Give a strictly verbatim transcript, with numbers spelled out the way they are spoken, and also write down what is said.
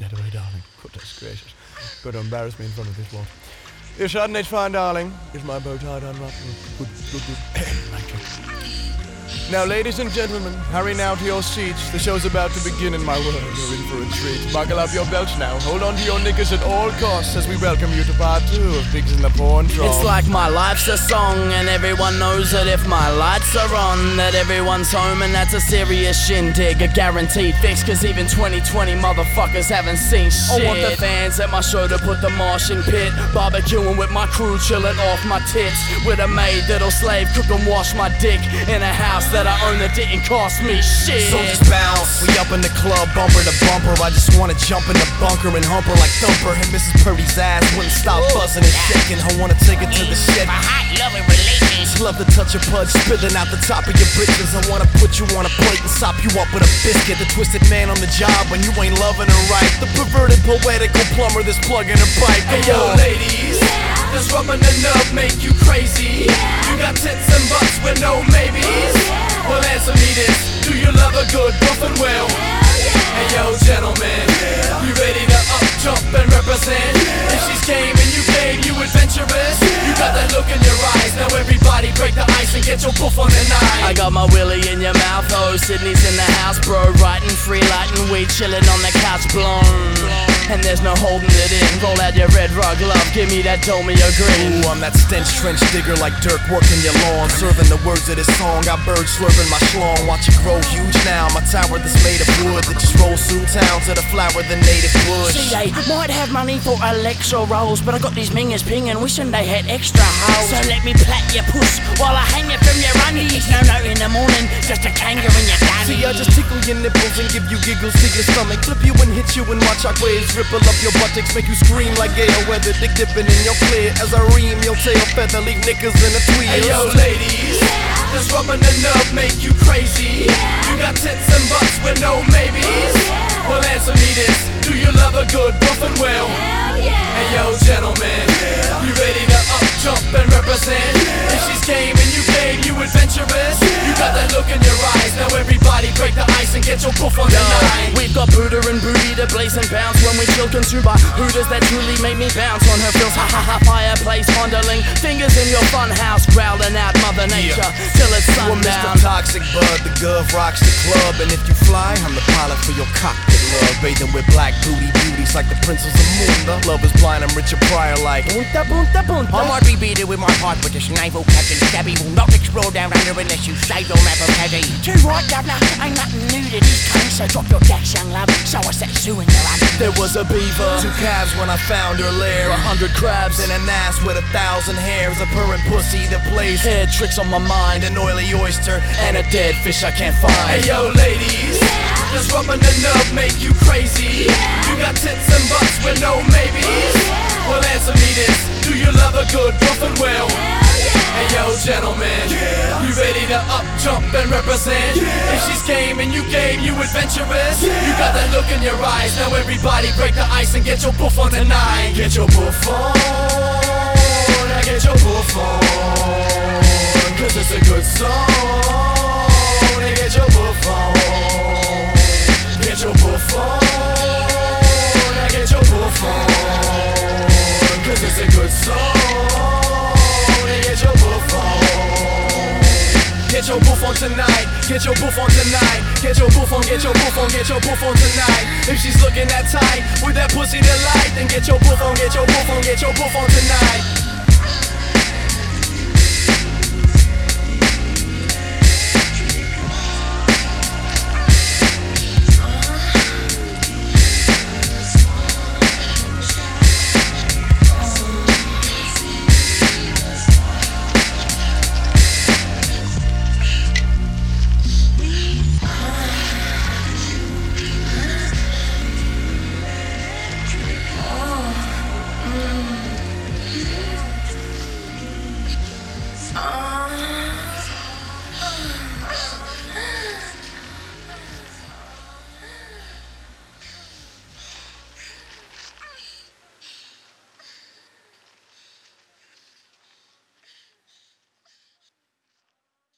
get away, darling. Goodness gracious. Going to embarrass me in front of this wall. Your Chardonnay's fine, darling. Is my bow tied on right? Good, good, good. Thank you. Now, ladies and gentlemen, hurry now to your seats. The show's about to begin, and my word, you're in for a treat. Buckle up your belts now. Hold on to your knickers at all costs as we welcome you to part two of Pigs in the Porn Trough. It's like my life's a song, and everyone knows that if my lights are on, that everyone's home, and that's a serious shindig, a guaranteed fix, cause even twenty twenty motherfuckers haven't seen shit. I want the fans at my show to put the Martian pit, barbecuing with my crew, chilling off my tits, with a maid that'll slave, cook and wash my dick, in a house that I own that didn't cost me shit. So just bounce, we up in the club, bumper to bumper. I just wanna jump in the bunker and hump her like Thumper. And Missus Purdy's ass wouldn't stop buzzing and shaking. I wanna take her to the shed. My hot loving relations. Love to touch your pudge, spilling out the top of your britches. I wanna put you on a plate and sop you up with a biscuit. The twisted man on the job when you ain't loving her right. The perverted poetical plumber that's plugging her pipe. Hey yo, ladies, does rubbing the nub make you crazy? You got tits and butts with no maybes. Well, answer me this, do you love a good buff and well? Hey yo, gentlemen, you ready to up, jump and represent? If she's game and you game, you adventurous. You got that look in your eyes, now everybody break the ice and get your buff on the night. I got my willy in your mouth, oh, Sydney's in the house, bro. Writing, free lighting, weed, chilling on the couch, blown. And there's no holding it in. Roll out your red rug love, give me that Domio grin. Ooh, I'm that stench trench digger like Dirk working your lawn. Serving the words of this song, got birds slurping my schlong. Watch it grow huge now, my tower that's made of wood that just rolls through town to the flower, the native bush. See, they might have money for Alexa rolls, but I got these mingers pinging, wishing they had extra holes. So let me plait your puss while I hang it from your undies. No note in the morning, just a kangaroo in your dunny. See, I just tickle your nipples and give you giggles to your stomach. Flip you and hit you and watch our waves ripple up your buttocks, make you scream like gale weather, dick dipping in your clear. As I ream your tail feather, leave knickers in a tweed. Hey yo, ladies, does rubbing the nub make you crazy? You got tits and butts with no maybes. Well, answer me this, do you love a good buff and well? Hey yo, gentlemen, you ready to up, jump and represent? If she's game and you game, you adventurous. You got that look in your eyes, now everybody break the ice and get your buff on the night. We've got Buddha and booty to blaze and bounce when we chill, consumed by hooters that truly make me bounce on her feels. Ha ha ha, fireplace fondling, fingers in your fun house, growling out Mother Nature yeah. till it's sundown. Well, Mister Toxic Bud, the Gov rocks the club, and if you fly, I'm the pilot for your cockpit love. Bathing with black booty beauties like the princess of Munda. Love is blind, I'm Richard Pryor like Bunta bunta bunta. I might be beaten with my heart, but this naval captain Stabby will not explode down under unless you save your map of Paddy. Too right, governor, ain't nothing new to these cunts, so drop your dash, young love, so I set Sue in your hand. There was a beaver, two calves when I found her lair, a hundred crabs and an ass with a thousand hairs, a purring pussy that plays head tricks on my mind, an oily oyster and a dead fish I can't find. Hey yo, ladies, does rubbing the nub make you crazy? You got tits and butts with no maybes. Well, answer me this, do you love a good buff and well? Hey yo, gentlemen, you ready to up, jump and represent? If she's game and you game, you adventurous. You got that look in your eyes, now everybody break the ice and get your buff on tonight. Get your buff on, now get your buff on, cause it's a good song. Now get your buff on, get your buff on, now get your buff on, cause it's a good song. Get your buff on. Get your buff on tonight. Get your buff on tonight. Get your buff on, get your buff on, get your buff on tonight. If she's looking that tight with that pussy to light, then get your buff on, get your buff on, get your buff on tonight.